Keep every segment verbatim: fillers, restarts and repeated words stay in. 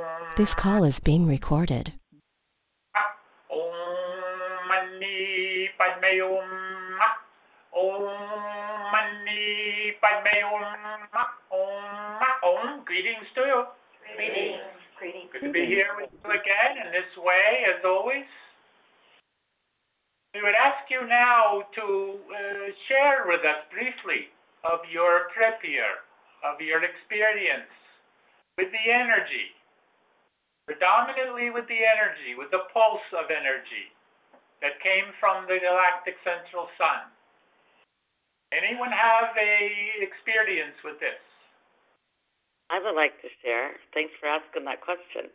This call is being recorded. Om Mani Padme Hum. Om Mani Padme Hum. Om. Om. Greetings to you. Greetings. Greetings. Good to be here with you again in this way, as always. We would ask you now to uh, share with us briefly of your trip here, of your experience with the energy, predominantly with the energy, with the pulse of energy that came from the galactic central sun. Anyone have a experience with this? I would like to share. Thanks for asking that question.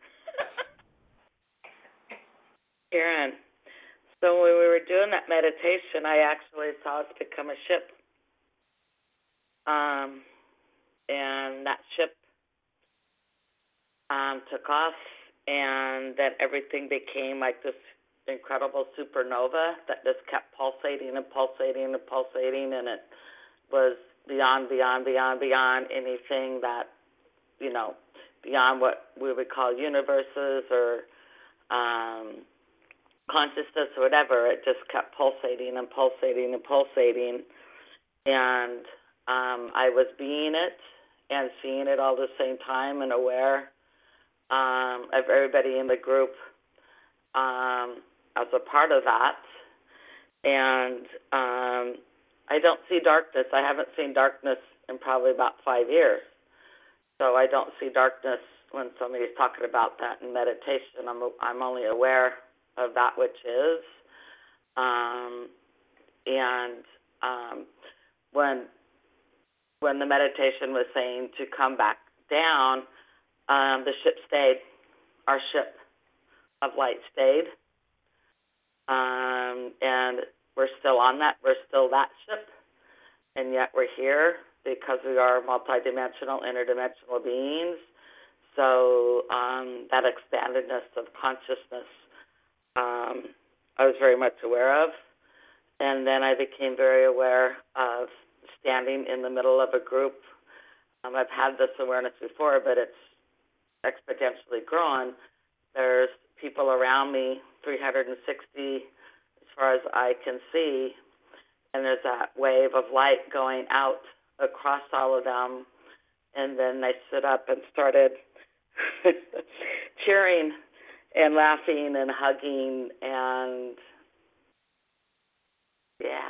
Karen, so when we were doing that meditation, I actually saw us become a ship. Um, and that ship um, took off, and then everything became like this incredible supernova that just kept pulsating and pulsating and pulsating, and it was beyond, beyond, beyond, beyond anything that, you know, beyond what we would call universes or um, consciousness or whatever. It just kept pulsating and pulsating and pulsating, and um, I was being it and seeing it all at the same time and aware um, of everybody in the group um, as a part of that. And um, I don't see darkness. I haven't seen darkness in probably about five years. So I don't see darkness when somebody's talking about that in meditation. I'm I'm only aware of that which is. Um, and um, when when the meditation was saying to come back down, um, the ship stayed. Our ship of light stayed. Um, and we're still on that. We're still that ship. And yet we're here because we are multidimensional, interdimensional beings. So um, that expandedness of consciousness um, I was very much aware of. And then I became very aware of standing in the middle of a group. Um, I've had this awareness before, but it's exponentially grown. There's people around me, three hundred sixty as far as I can see, and there's that wave of light going out across all of them, and then they stood up and started cheering and laughing and hugging, and yeah.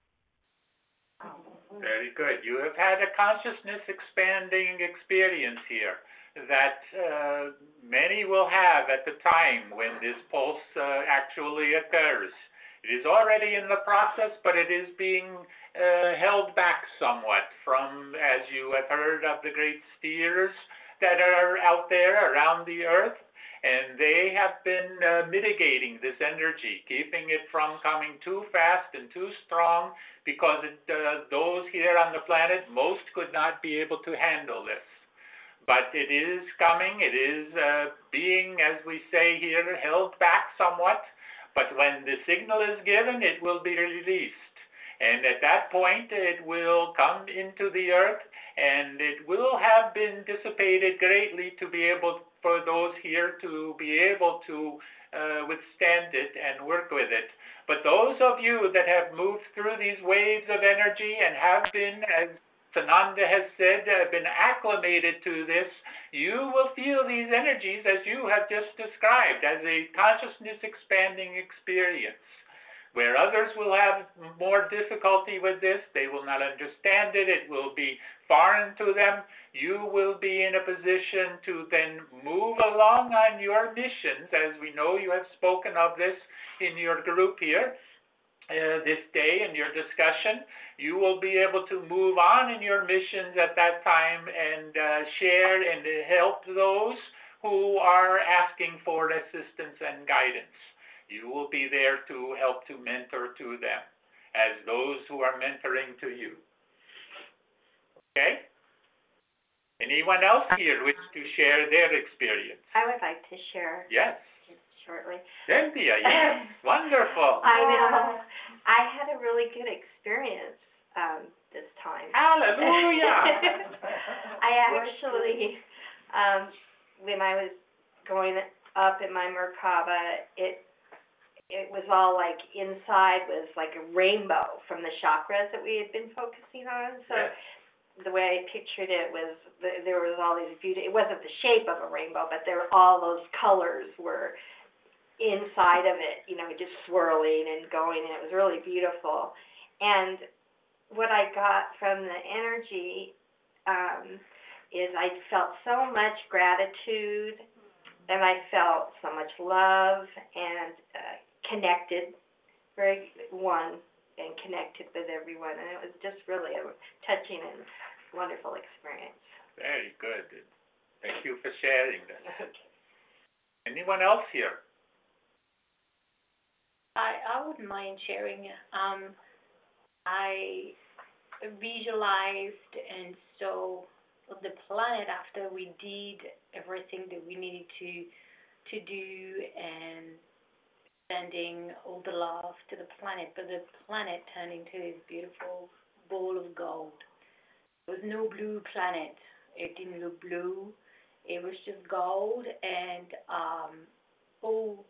Very good. You have had a consciousness expanding experience here that uh, many will have at the time when this pulse uh, actually occurs. It is already in the process, but it is being uh, held back somewhat from, as you have heard of the great spheres that are out there around the earth, and they have been uh, mitigating this energy, keeping it from coming too fast and too strong, because it, uh, those here on the planet, most could not be able to handle this. But it is coming, it is uh, being, as we say here, held back somewhat, but when the signal is given, it will be released. And at that point, it will come into the earth, and it will have been dissipated greatly to be able, for those here to be able to uh, withstand it and work with it. But those of you that have moved through these waves of energy and have been, as Sananda has said, have been acclimated to this, you will feel these energies as you have just described, as a consciousness expanding experience. Where others will have more difficulty with this, they will not understand it, it will be foreign to them, you will be in a position to then move along on your missions, as we know you have spoken of this in your group here, uh, this day in your discussion. You will be able to move on in your missions at that time and uh, share and help those who are asking for assistance and guidance. You will be there to help to mentor to them as those who are mentoring to you. Okay? Anyone else here wish to share their experience? I would like to share. Yes. Just shortly. Cynthia, yes. Wonderful. I know. I had a really good experience um, this time. Hallelujah. I actually um, when I was going up in my Merkaba, it it was all like inside was like a rainbow from the chakras that we had been focusing on. So Yes. the way I pictured it was th- there was all these beauty. It wasn't the shape of a rainbow, but there were all those colors were inside of it, you know, just swirling and going, and it was really beautiful. And what I got from the energy um, is I felt so much gratitude, and I felt so much love and uh, connected, very one, and connected with everyone. And it was just really a touching and wonderful experience. Very good. Thank you for sharing this. Anyone else here? I, I wouldn't mind sharing. Um, I visualized and saw the planet after we did everything that we needed to to do and sending all the love to the planet, but the planet turned into this beautiful ball of gold. There was no blue planet. It didn't look blue. It was just gold, and um, all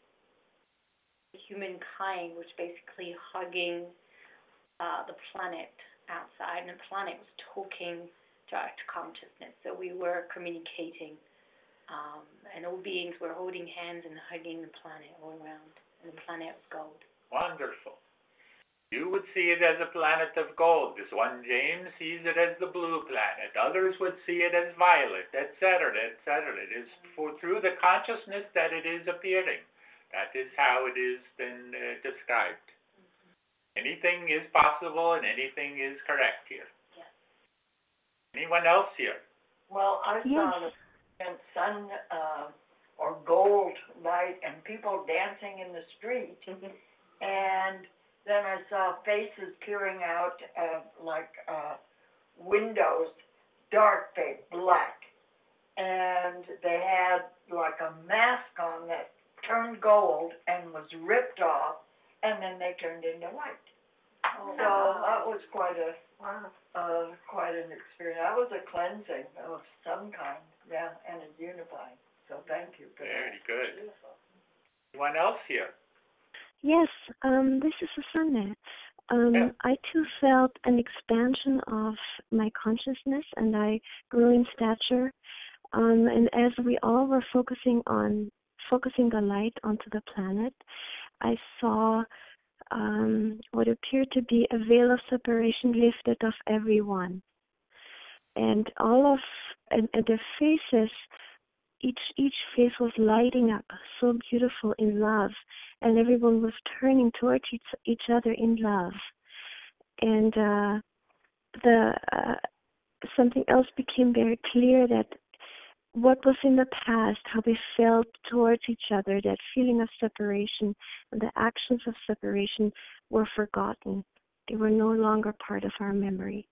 humankind was basically hugging uh, the planet outside, and the planet was talking to our consciousness. So we were communicating, um, and all beings were holding hands and hugging the planet all around, and the planet was gold. Wonderful. You would see it as a planet of gold. This one James sees it as the blue planet. Others would see it as violet, et cetera, et cetera. It is for, through the consciousness that it is appearing. That is how it is then uh, described. Mm-hmm. Anything is possible and anything is correct here. Yes. Anyone else here? Well, I Yes. saw the sun uh, or gold light and people dancing in the street, and then I saw faces peering out of like uh, windows, dark, big, black, and they had like a mask on that turned gold and was ripped off, and then they turned into white. Oh, So that was quite a Wow. uh, quite an experience. That was a cleansing of some kind, yeah, and a unifying. So thank you for that. Very good. Anyone else here? Yes, um, this is Susanne. Um, Yeah. I too felt an expansion of my consciousness, and I grew in stature. Um, and as we all were focusing on focusing the light onto the planet, I saw um, what appeared to be a veil of separation lifted off everyone, and all of and, and their faces. Each each face was lighting up, so beautiful in love, and everyone was turning towards each, each other in love. And uh, the uh, something else became very clear, that what was in the past, how we felt towards each other, that feeling of separation and the actions of separation were forgotten. They were no longer part of our memory.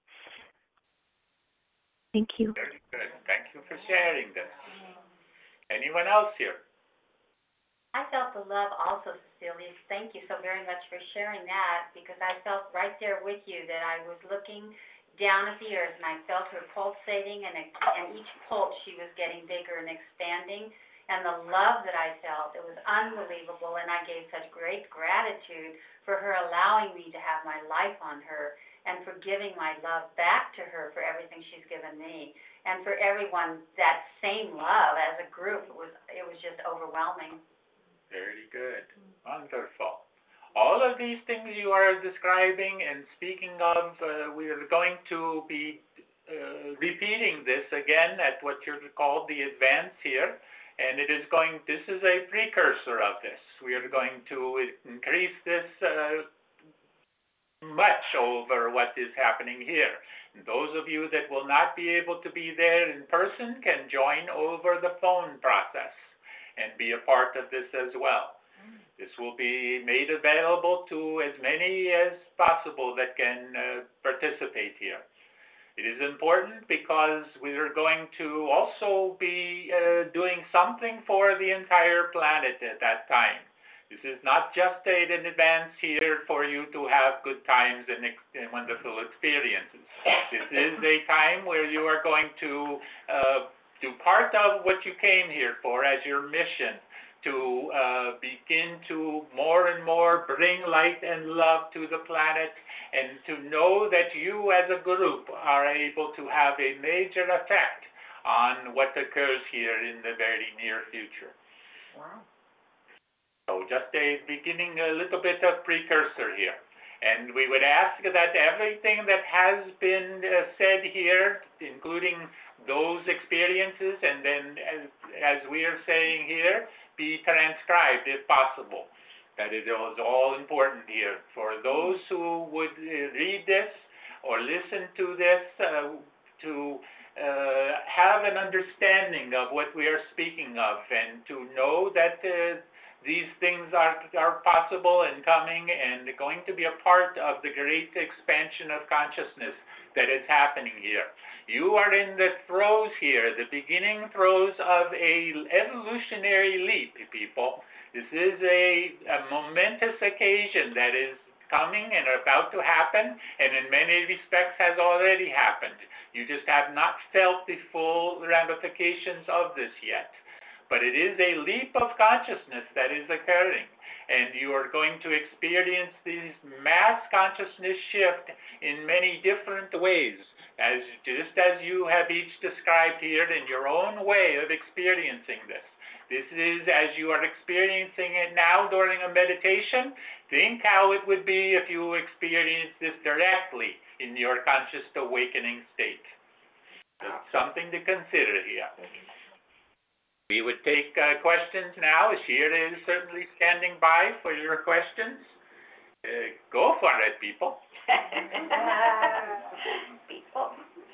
Thank you. Very good. Thank you for sharing this. Anyone else here? I felt the love also, Cecilia. Thank you so very much for sharing that, because I felt right there with you that I was looking down at the earth and I felt her pulsating, and, and each pulse she was getting bigger and expanding. And the love that I felt, it was unbelievable, and I gave such great gratitude for her allowing me to have my life on her and for giving my love back to her for everything she's given me. And for everyone, that same love as a group, it was it was just overwhelming. Very good. Wonderful. All of these things you are describing and speaking of, uh, we are going to be uh, repeating this again at what you're called the advance here, and it is going. This is a precursor of this. We are going to increase this uh, much over what is happening here. And those of you that will not be able to be there in person can join over the phone process and be a part of this as well. Mm. This will be made available to as many as possible that can uh, participate here. It is important because we are going to also be uh, doing something for the entire planet at that time. This is not just an advance here for you to have good times and, ex- and wonderful experiences. This is a time where you are going to uh, do part of what you came here for as your mission to uh, begin to more and more bring light and love to the planet, and to know that you as a group are able to have a major effect on what occurs here in the very near future. Wow. So just a beginning, a little bit of precursor here. And we would ask that everything that has been uh, said here, including those experiences, and then as, as we are saying here, be transcribed if possible. That it is all important here. For those who would uh, read this or listen to this, uh, to uh, have an understanding of what we are speaking of, and to know that uh, these things are, are possible and coming and going to be a part of the great expansion of consciousness that is happening here. You are in the throes here, the beginning throes of a evolutionary leap, people. This is a, a momentous occasion that is coming and about to happen, and in many respects has already happened. You just have not felt the full ramifications of this yet. But it is a leap of consciousness that is occurring, and you are going to experience this mass consciousness shift in many different ways, as just as you have each described here in your own way of experiencing this. This is, as you are experiencing it now during a meditation, think how it would be if you experienced this directly in your conscious awakening state. It's something to consider here. We would take uh, questions now. Shira is certainly standing by for your questions. Uh, go for it, people. People.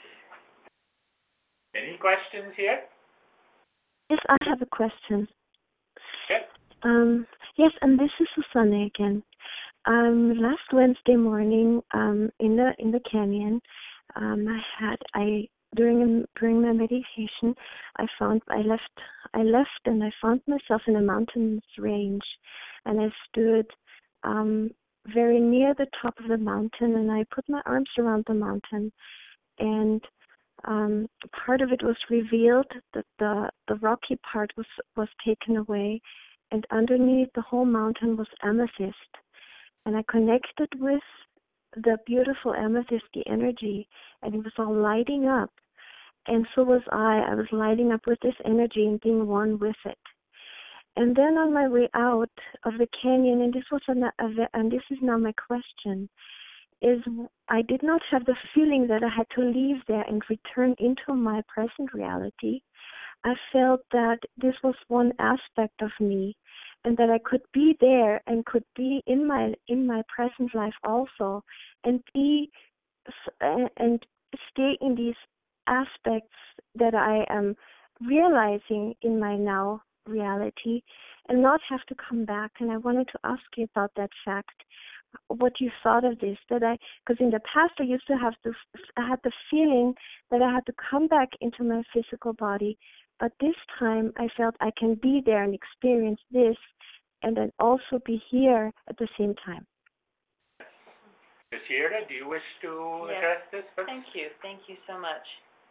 Any questions here? Yes, I have a question. Yes. Um, yes, and this is Susanna again. Um, last Wednesday morning, um, in the in the canyon, um, I had I during during my meditation, I found I left I left and I found myself in a mountainous range, and I stood um, very near the top of the mountain, and I put my arms around the mountain, and um, part of it was revealed that the the rocky part was was taken away, and underneath the whole mountain was amethyst, and I connected with the beautiful amethysty energy, and it was all lighting up. And so was I. I was lighting up with this energy and being one with it. And then on my way out of the canyon, and this was an, and this is now my question, is I did not have the feeling that I had to leave there and return into my present reality. I felt that this was one aspect of me, and that I could be there and could be in my in my present life also, and be and stay in these aspects that I am realizing in my now reality, and not have to come back. And I wanted to ask you about that fact, what you thought of this. That I, because in the past I used to have this, I had the feeling that I had to come back into my physical body, but this time I felt I can be there and experience this, and then also be here at the same time. Shira, do you wish to Yes. address this first? Thank you. Thank you so much.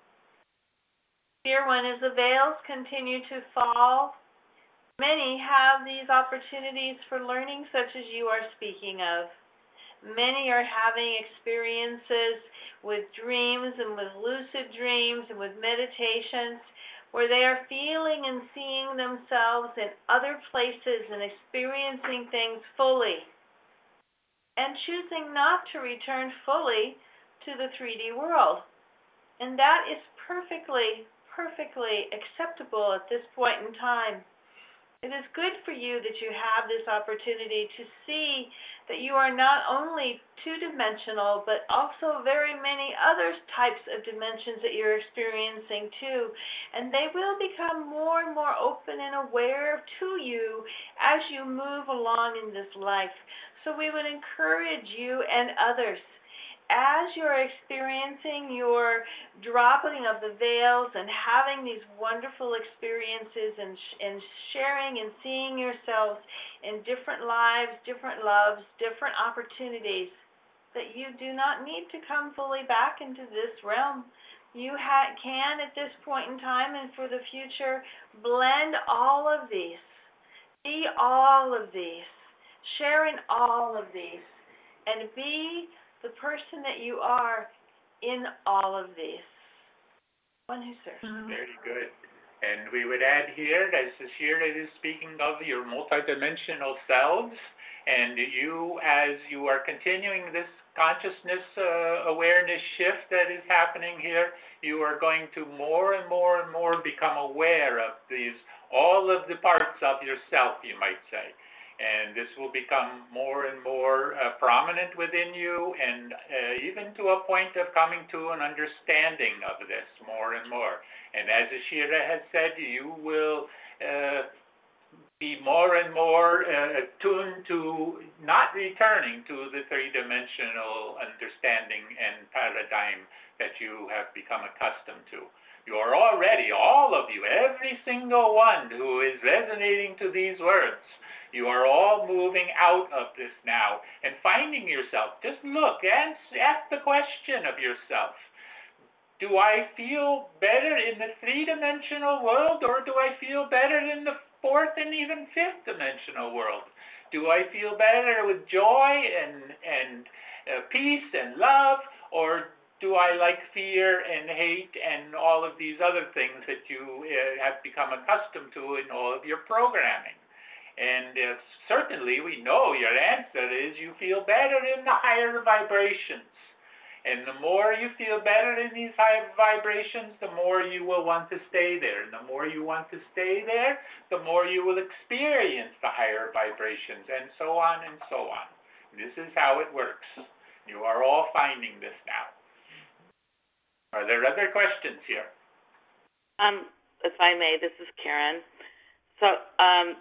Dear one, as the veils continue to fall, many have these opportunities for learning such as you are speaking of. Many are having experiences with dreams and with lucid dreams and with meditations where they are feeling and seeing themselves in other places and experiencing things fully, and choosing not to return fully to the three D world. And that is perfectly, perfectly acceptable at this point in time. It is good for you that you have this opportunity to see that you are not only two-dimensional, but also very many other types of dimensions that you're experiencing too. And they will become more and more open and aware to you as you move along in this life. So we would encourage you and others, as you're experiencing your dropping of the veils and having these wonderful experiences and, sh- and sharing and seeing yourselves in different lives, different loves, different opportunities, that you do not need to come fully back into this realm, you ha- can at this point in time and for the future blend all of these, be all of these, share in all of these, and be the person that you are in all of these. One who serves. Very good. And we would add here, as Shira is speaking of your multidimensional selves, and you, as you are continuing this consciousness uh, awareness shift that is happening here, you are going to more and more and more become aware of these, all of the parts of yourself, you might say. And this will become more and more uh, prominent within you, and uh, even to a point of coming to an understanding of this more and more. And as Ashira has said, you will uh, be more and more uh, attuned to not returning to the three-dimensional understanding and paradigm that you have become accustomed to. You are already, all of you, every single one who is resonating to these words, you are all moving out of this now and finding yourself. Just look and ask the question of yourself. Do I feel better in the three-dimensional world, or do I feel better in the fourth and even fifth dimensional world? Do I feel better with joy and, and uh, peace and love, or do I like fear and hate and all of these other things that you uh, have become accustomed to in all of your programming? And uh, certainly we know your answer is you feel better in the higher vibrations. And the more you feel better in these higher vibrations, the more you will want to stay there. And the more you want to stay there, the more you will experience the higher vibrations, and so on and so on. This is how it works. You are all finding this now. Are there other questions here? Um, if I may, this is Karen. So, um,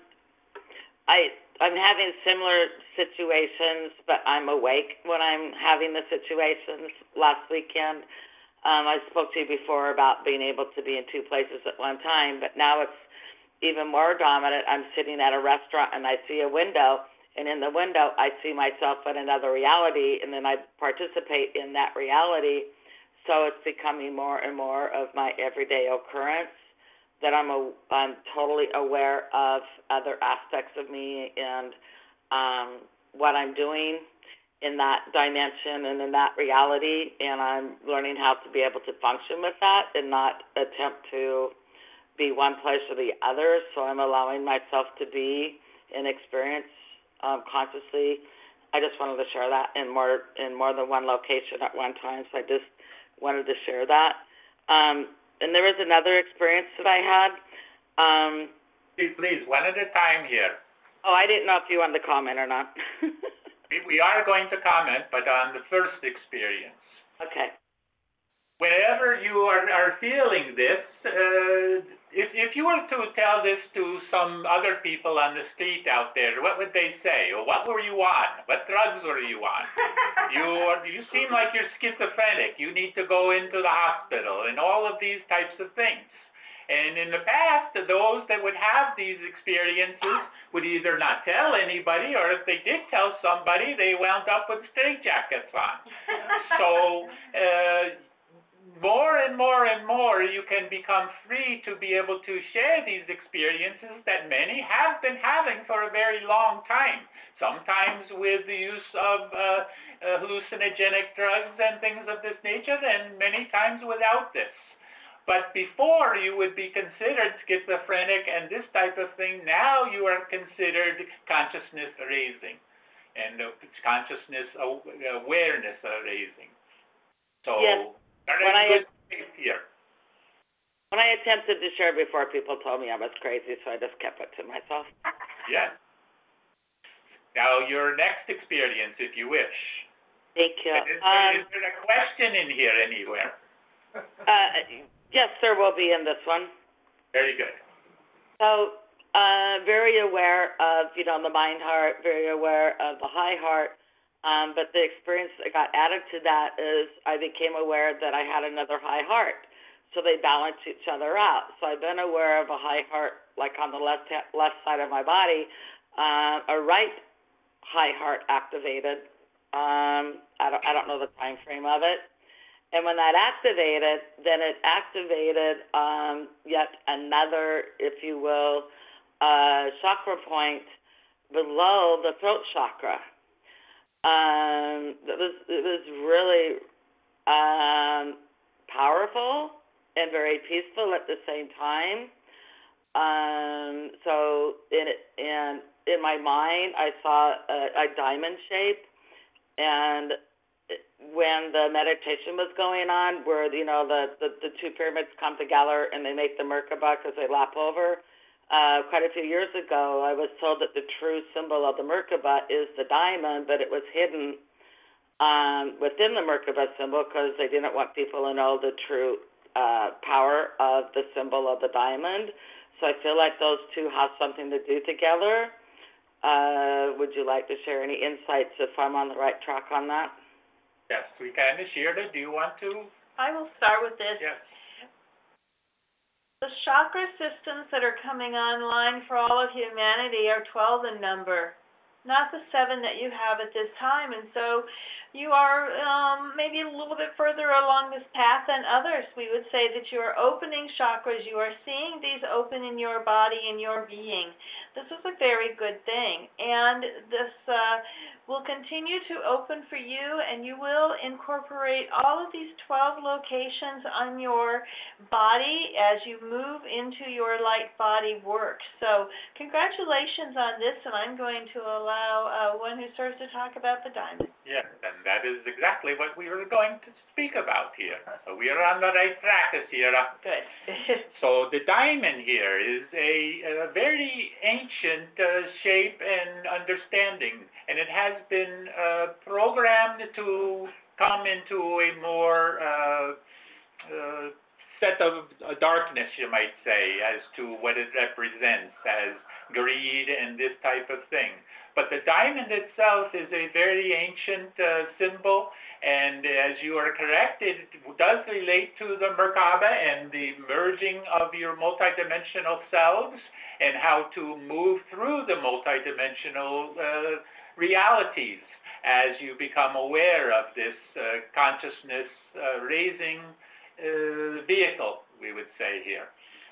I, I'm having similar situations, but I'm awake when I'm having the situations. Last weekend, um, I spoke to you before about being able to be in two places at one time, but now it's even more dominant. I'm sitting at a restaurant and I see a window, and in the window I see myself in another reality, and then I participate in that reality. So it's becoming more and more of my everyday occurrence, that I'm a, I'm totally aware of other aspects of me and um, what I'm doing in that dimension and in that reality, and I'm learning how to be able to function with that and not attempt to be one place or the other. So I'm allowing myself to be and experience um, consciously. I just wanted to share that in more in more than one location at one time, so I just wanted to share that. Um, And there was another experience that I had. Um, please, please, one at a time here. Oh, I didn't know if you wanted to comment or not. We are going to comment, but on the first experience. Okay. Whenever you are, are feeling this, uh, if, if you were to tell this to some other people on the street out there, what would they say? Or what were you on? What drugs were you on? You are, you seem like you're schizophrenic. You need to go into the hospital and all of these types of things. And in the past, those that would have these experiences would either not tell anybody, or if they did tell somebody, they wound up with straitjackets on. So uh, more and more and more, you can become free to be able to share these experiences that many have been having for a very long time, sometimes with the use of uh, uh, hallucinogenic drugs and things of this nature, and many times without this. But before, you would be considered schizophrenic and this type of thing. Now you are considered consciousness raising and uh, consciousness awareness raising. So, yes. very when good I, faith here. When I attempted to share before, people told me I was crazy, so I just kept it to myself. Yes. Now, your next experience, if you wish. Thank you. Is, um, is there a question in here anywhere? Uh, yes, there will be in this one. Very good. So, uh, very aware of, you know, the mind heart, very aware of the high heart, um, but the experience that got added to that is I became aware that I had another high heart. So they balance each other out. So I've been aware of a high heart, like on the left left side of my body, uh, a right high heart activated. Um, I don't I don't know the time frame of it. And when that activated, then it activated um, yet another, if you will, uh, chakra point below the throat chakra. Um, it was it was really um, powerful and very peaceful at the same time. Um, so in in in my mind, I saw a, a diamond shape, and when the meditation was going on, where you know the, the, the two pyramids come together and they make the Merkaba because they lap over, uh, quite a few years ago, I was told that the true symbol of the Merkaba is the diamond, but it was hidden um, within the Merkaba symbol because they didn't want people to know the true uh, power of the symbol of the diamond. So I feel like those two have something to do together. Uh, would you like to share any insights if I'm on the right track on that? Yes, we can. Shirley, do you want to? I will start with this. Yes. The chakra systems that are coming online for all of humanity are twelve in number, not the seven that you have at this time. And so you are um, maybe a little bit further along this path than others. We would say that you are opening chakras. You are seeing these open in your body and your being. This is a very good thing. And this uh, will continue to open for you, and you will incorporate all of these twelve locations on your body as you move into your light body work. So congratulations on this, and I'm going to allow uh, one who serves to talk about the diamond. Yes, and that is exactly what we were going to speak about here. So we are on the right track, Sierra. Good. So the diamond here is a, a very ancient uh, shape and understanding, and it has been uh, programmed to come into a more uh, uh, set of uh, darkness, you might say, as to what it represents as greed and this type of thing. But the diamond itself is a very ancient uh, symbol, and as you are correct, it does relate to the Merkaba and the merging of your multidimensional selves and how to move through the multidimensional uh, realities as you become aware of this uh, consciousness uh, raising uh, vehicle, we would say here.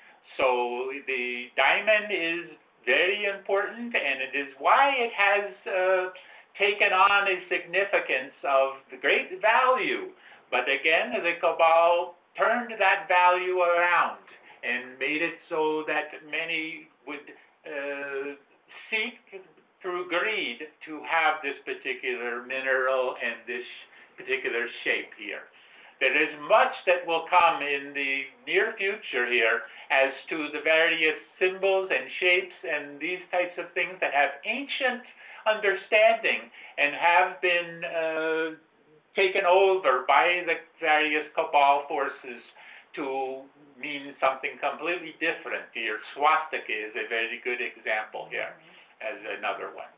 So the diamond is very important, and it is why it has uh, taken on a significance of great value. But again, the Cabal turned that value around and made it so that many would uh, seek through greed to have this particular mineral and this particular shape here. There is much that will come in the near future here as to the various symbols and shapes and these types of things that have ancient understanding and have been uh, taken over by the various Cabal forces to mean something completely different here. Swastika is a very good example here as another one.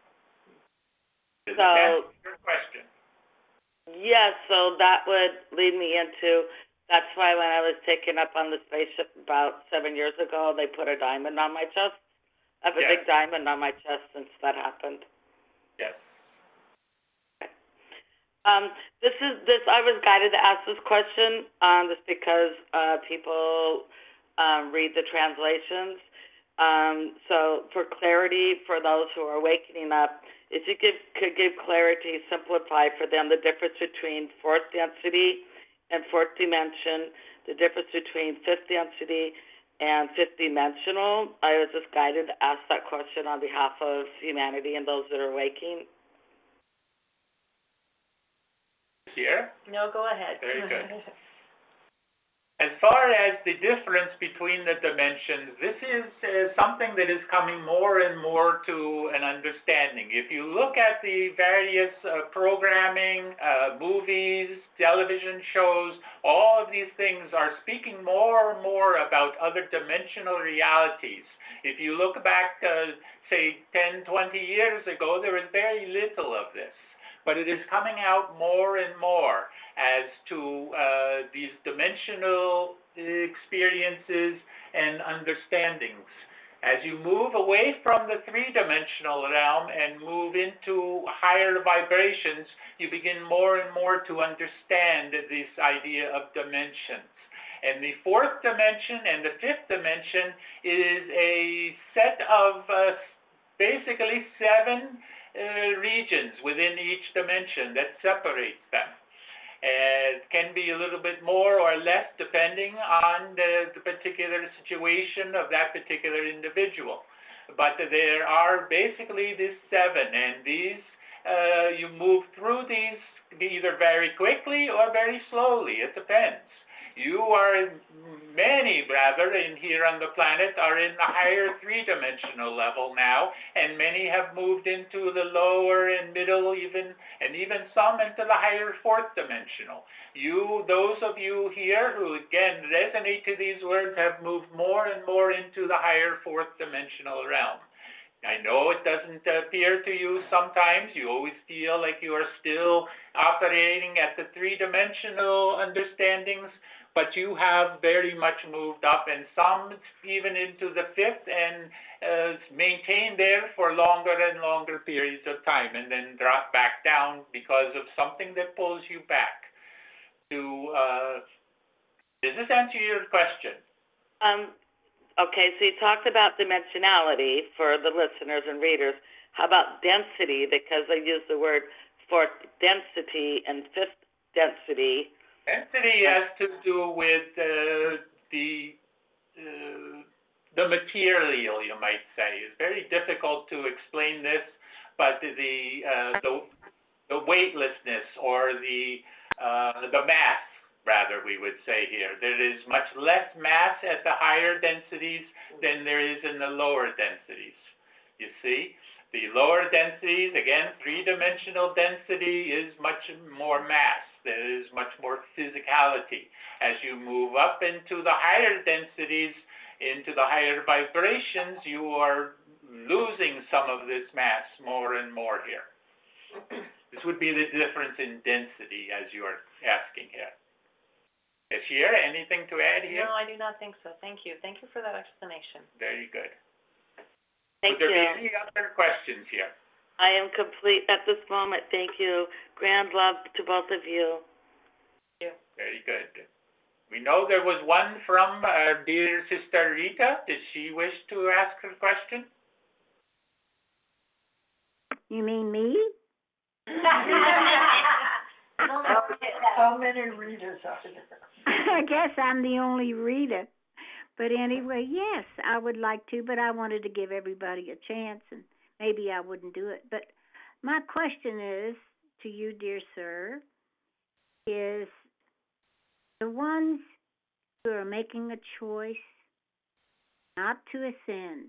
Does So, that answer your question? Yes, so that would lead me into, that's why when I was taken up on the spaceship about seven years ago, they put a diamond on my chest. I have a Yes. big diamond on my chest since that happened. Yes. Um, this is this. I was guided to ask this question um, just because uh, people um, read the translations. Um, so for clarity, for those who are wakening up, if you could, could give clarity, simplify for them the difference between fourth density and fourth dimension, the difference between fifth density and fifth dimensional. I was just guided to ask that question on behalf of humanity and those that are waking. Here? No, go ahead. Very good. As far as the difference between the dimensions, this is uh, something that is coming more and more to an understanding. If you look at the various uh, programming, uh, movies, television shows, all of these things are speaking more and more about other dimensional realities. If you look back, uh, say, ten, twenty years ago, there was very little of this. But it is coming out more and more as to uh, these dimensional experiences and understandings. As you move away from the three-dimensional realm and move into higher vibrations, you begin more and more to understand this idea of dimensions. And the fourth dimension and the fifth dimension is a set of uh, basically seven uh, regions within each dimension that separates them. Uh, it can be a little bit more or less depending on the, the particular situation of that particular individual. But there are basically these seven, and these, uh, you move through these either very quickly or very slowly. It depends. You are, many rather, in here on the planet are in the higher three-dimensional level now, and many have moved into the lower and middle even, and even some into the higher fourth dimensional. You, those of you here who again resonate to these words have moved more and more into the higher fourth dimensional realm. I know it doesn't appear to you sometimes. You always feel like you are still operating at the three-dimensional understandings, but you have very much moved up, and some even into the fifth, and uh, maintained there for longer and longer periods of time, and then drop back down because of something that pulls you back. To uh, does this answer your question? Um. Okay, so you talked about dimensionality for the listeners and readers. How about density? Because I used the word fourth density and fifth density. Density has to do with uh, the uh, the material, you might say. It's very difficult to explain this, but the uh, the, the weightlessness or the uh, the mass, rather, we would say here. There is much less mass at the higher densities than there is in the lower densities. You see? The lower densities, again, three-dimensional density is much more mass. There is much more physicality. As you move up into the higher densities, into the higher vibrations, you are losing some of this mass more and more here. This would be the difference in density, as you are asking here. Shira, anything to add here? No, I do not think so. Thank you. Thank you for that explanation. Very good. Thank Would there you. be any other questions here? I am complete at this moment. Thank you. Grand love to both of you. Thank you. Very good. We know there was one from our dear sister Rita. Did she wish to ask her question? You mean me? How many readers are there? I guess I'm the only reader. But anyway, yes, I would like to, but I wanted to give everybody a chance, and maybe I wouldn't do it. But my question is to you, dear sir, is the ones who are making a choice not to ascend,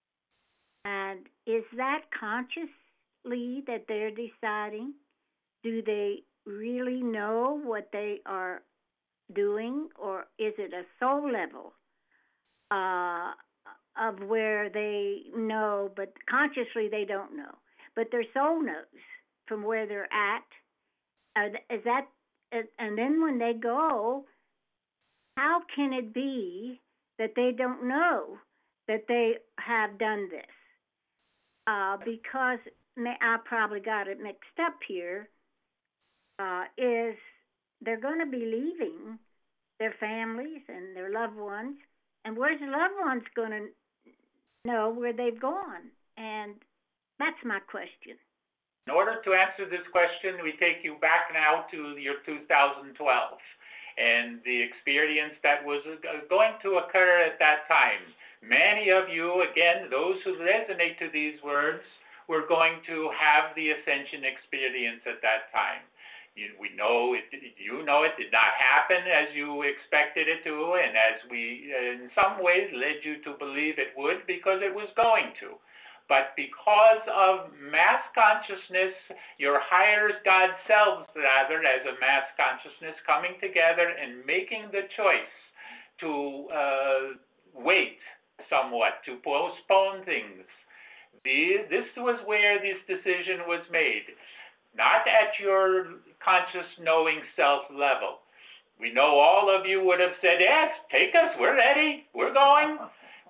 and is that consciously that they're deciding? Do they really know what they are doing, or is it a soul level uh, of where they know, but consciously they don't know, but their soul knows from where they're at? Uh, is that, and then when they go, how can it be that they don't know that they have done this? Uh, because I probably got it mixed up here. Uh, is they're going to be leaving their families and their loved ones, and where's the loved ones going to know where they've gone? And that's my question. In order to answer this question, we take you back now to your two thousand twelve and the experience that was going to occur at that time. Many of you, again, those who resonate to these words, were going to have the ascension experience at that time. You, we know it, you know it did not happen as you expected it to, and as we, in some ways, led you to believe it would, because it was going to. But because of mass consciousness, your higher God selves, rather, as a mass consciousness coming together and making the choice to uh, wait somewhat, to postpone things. The, this was where this decision was made. Not at your conscious knowing self level. We know all of you would have said, yes, take us, we're ready, we're going.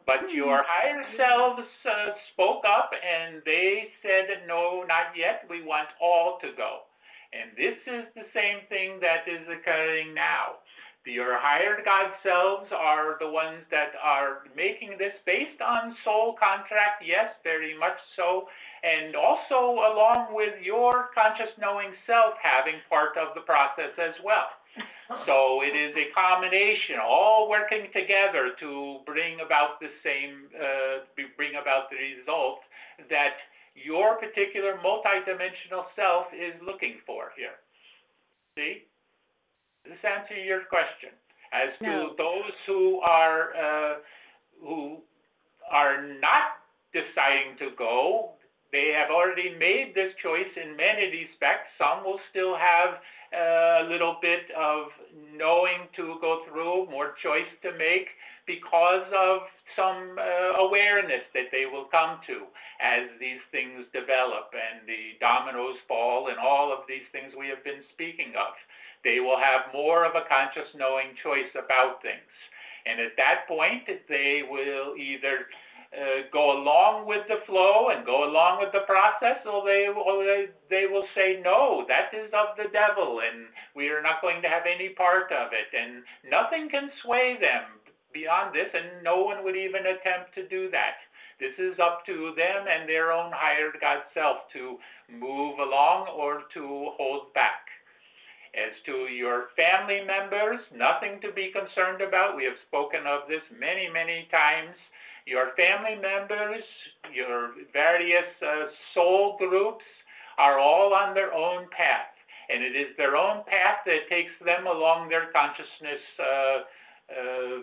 But your higher selves uh, spoke up and they said, no, not yet. We want all to go. And this is the same thing that is occurring now. Your higher God selves are the ones that are making this based on soul contract, yes, very much so, and also along with your conscious knowing self having part of the process as well. So it is a combination, all working together to bring about the same, uh, bring about the result that your particular multidimensional self is looking for here. See? Does this answer your question? As to No. those who are uh, who are not deciding to go, they have already made this choice in many respects. Some will still have uh, a little bit of knowing to go through, more choice to make because of some uh, awareness that they will come to as these things develop and the dominoes fall and all of these things we have been speaking of. They will have more of a conscious knowing choice about things. And at that point, they will either uh, go along with the flow and go along with the process, or they, or they, they will say, no, that is of the devil, and we are not going to have any part of it. And nothing can sway them beyond this, and no one would even attempt to do that. This is up to them and their own higher God self to move along or to hold back. As to your family members, nothing to be concerned about. We have spoken of this many, many times. Your family members, your various uh, soul groups are all on their own path. And it is their own path that takes them along their consciousness uh, uh,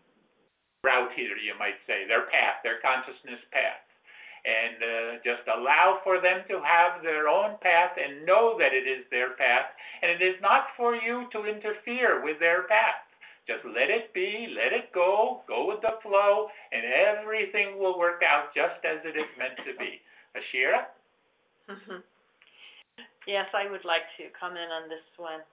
route here, you might say, their path, their consciousness path. And uh, just allow for them to have their own path and know that it is their path. And it is not for you to interfere with their path. Just let it be, let it go, go with the flow, and everything will work out just as it is meant to be. Ashira? Mm-hmm. Yes, I would like to comment on this one.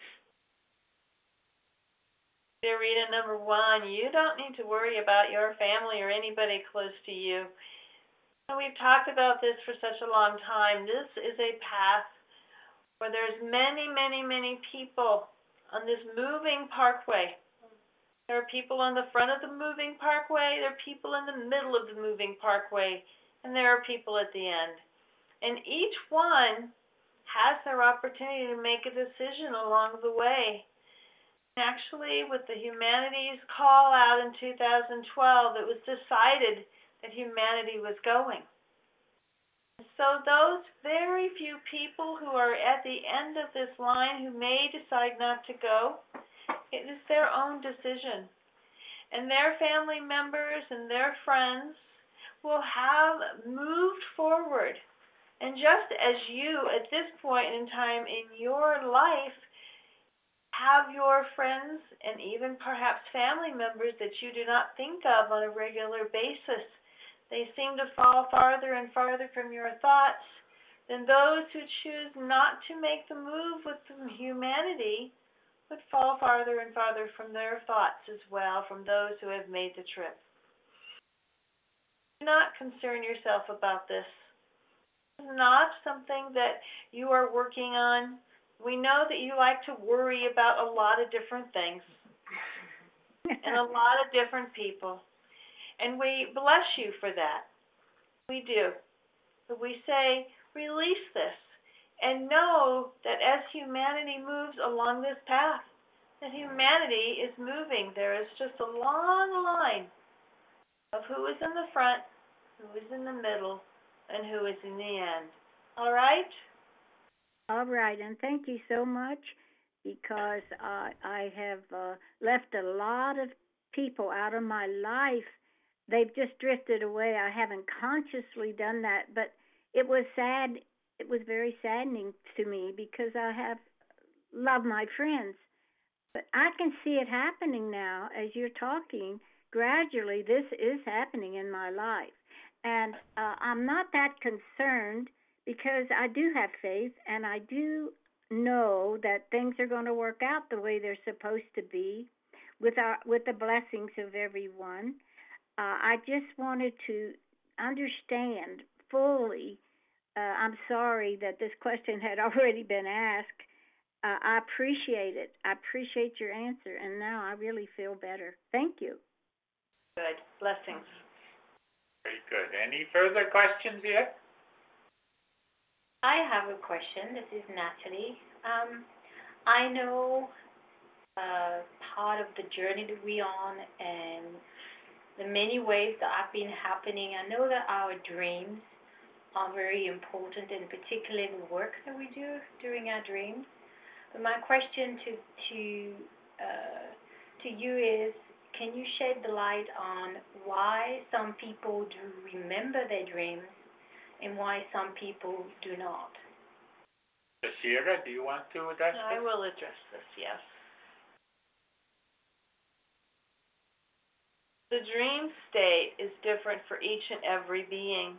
Dear Rita, number one, you don't need to worry about your family or anybody close to you. We've talked about this for such a long time. This is a path where there's many, many, many people on this moving parkway. There are people on the front of the moving parkway, there are people in the middle of the moving parkway, and there are people at the end. And each one has their opportunity to make a decision along the way. Actually, with the Humanities call out in two thousand twelve, it was decided that humanity was going. So those very few people who are at the end of this line who may decide not to go, it is their own decision. And their family members and their friends will have moved forward. And just as you, at this point in time in your life, have your friends and even perhaps family members that you do not think of on a regular basis, they seem to fall farther and farther from your thoughts, then those who choose not to make the move with humanity would fall farther and farther from their thoughts as well, from those who have made the trip. Do not concern yourself about this. It's not something that you are working on. We know that you like to worry about a lot of different things and a lot of different people. And we bless you for that. We do. But we say, release this and know that as humanity moves along this path, that humanity is moving. There is just a long line of who is in the front, who is in the middle, and who is in the end. All right? All right, and thank you so much, because uh, I have uh, left a lot of people out of my life. They've just drifted away. I haven't consciously done that, but it was sad. It was very saddening to me because I have loved my friends. But I can see it happening now as you're talking. Gradually, this is happening in my life. And uh, I'm not that concerned because I do have faith and I do know that things are going to work out the way they're supposed to be with our with the blessings of everyone. uh, I just wanted to understand fully. Uh, I'm sorry that this question had already been asked. Uh, I appreciate it. I appreciate your answer, and now I really feel better. Thank you. Good. Blessings. Very good. Any further questions yet? I have a question. This is Natalie. Um, I know uh, part of the journey that we're on and the many ways that have been happening. I know that our dreams are very important, and particularly the work that we do during our dreams. But my question to to uh, to you is, can you shed the light on why some people do remember their dreams and why some people do not? Shira, do you want to address this? I will address this, yes. The dream state is different for each and every being.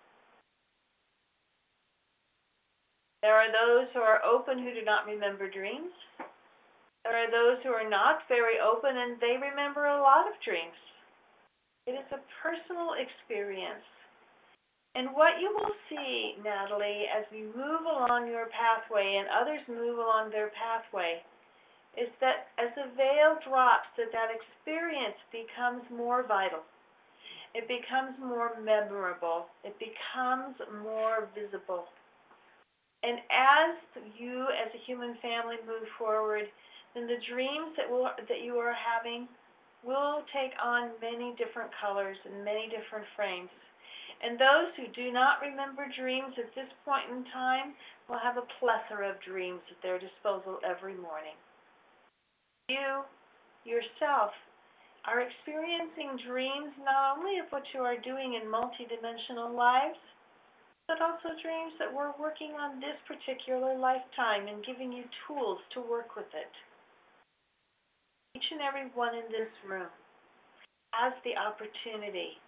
There are those who are open who do not remember dreams. There are those who are not very open and they remember a lot of dreams. It is a personal experience. And what you will see, Natalie, as we move along your pathway and others move along their pathway, is that as the veil drops, that that experience becomes more vital. It becomes more memorable. It becomes more visible. And as you, as a human family, move forward, then the dreams that will that you are having will take on many different colors and many different frames. And those who do not remember dreams at this point in time will have a plethora of dreams at their disposal every morning. You, yourself, are experiencing dreams not only of what you are doing in multidimensional lives, but also dreams that we're working on this particular lifetime and giving you tools to work with it. Each and every one in this room has the opportunity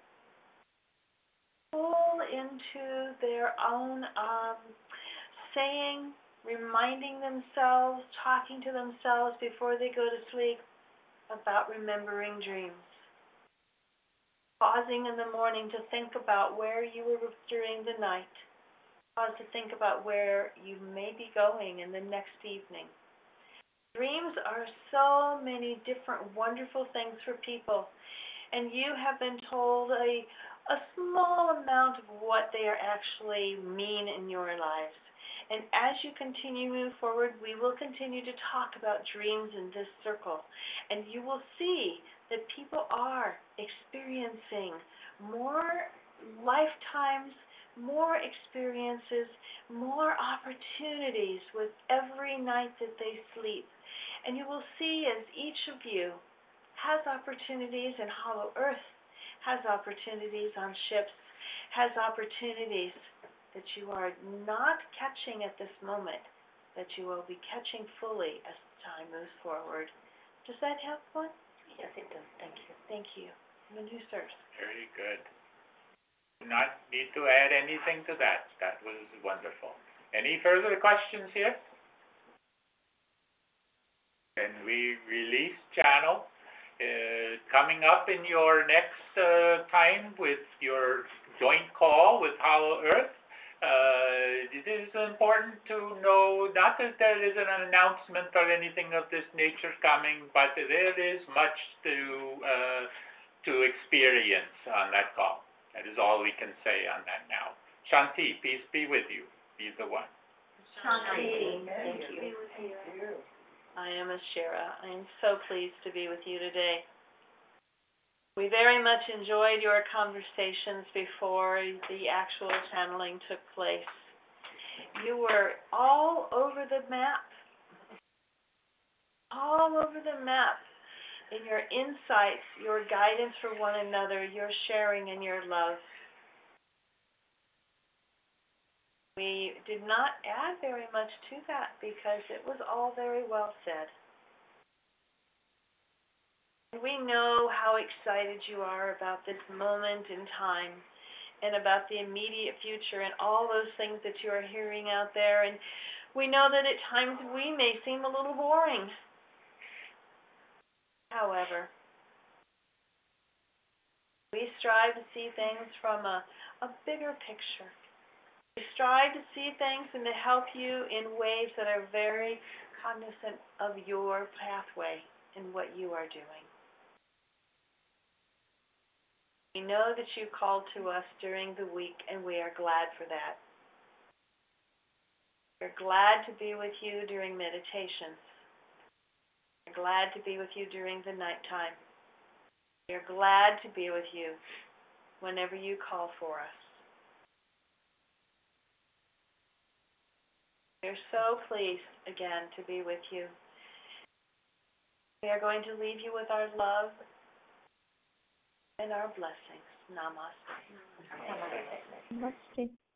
pull into their own um, saying, reminding themselves, talking to themselves before they go to sleep about remembering dreams. Pausing in the morning to think about where you were during the night. Pause to think about where you may be going in the next evening. Dreams are so many different wonderful things for people, and you have been told a a small amount of what they are actually mean in your lives. And as you continue to move forward, we will continue to talk about dreams in this circle. And you will see that people are experiencing more lifetimes, more experiences, more opportunities with every night that they sleep. And you will see as each of you has opportunities in Hollow Earth, has opportunities on ships, has opportunities that you are not catching at this moment, that you will be catching fully as time moves forward. Does that help one? Yes, it does. Thank you. Thank you. Manu sirs. Very good. Do not need to add anything to that. That was wonderful. Any further questions here? Then we release channel. Uh, coming up in your next uh, time with your joint call with Hollow Earth, uh, it is important to know not that there is an announcement or anything of this nature coming, but there is much to uh, to experience on that call. That is all we can say on that now. Shanti, peace be with you. Be the one. Shanti, thank you. I am Ashira. I am so pleased to be with you today. We very much enjoyed your conversations before the actual channeling took place. You were all over the map, all over the map in your insights, your guidance for one another, your sharing and your love. We did not add very much to that because it was all very well said. We know how excited you are about this moment in time and about the immediate future and all those things that you are hearing out there. And we know that at times we may seem a little boring. However, We strive to see things from a, a bigger picture. We strive to see things and to help you in ways that are very cognizant of your pathway and what you are doing. We know that you called to us during the week, and we are glad for that. We're glad to be with you during meditations. We're glad to be with you during the nighttime. We're glad to be with you whenever you call for us. We're so pleased again to be with you. We are going to leave you with our love and our blessings. Namaste. Namaste.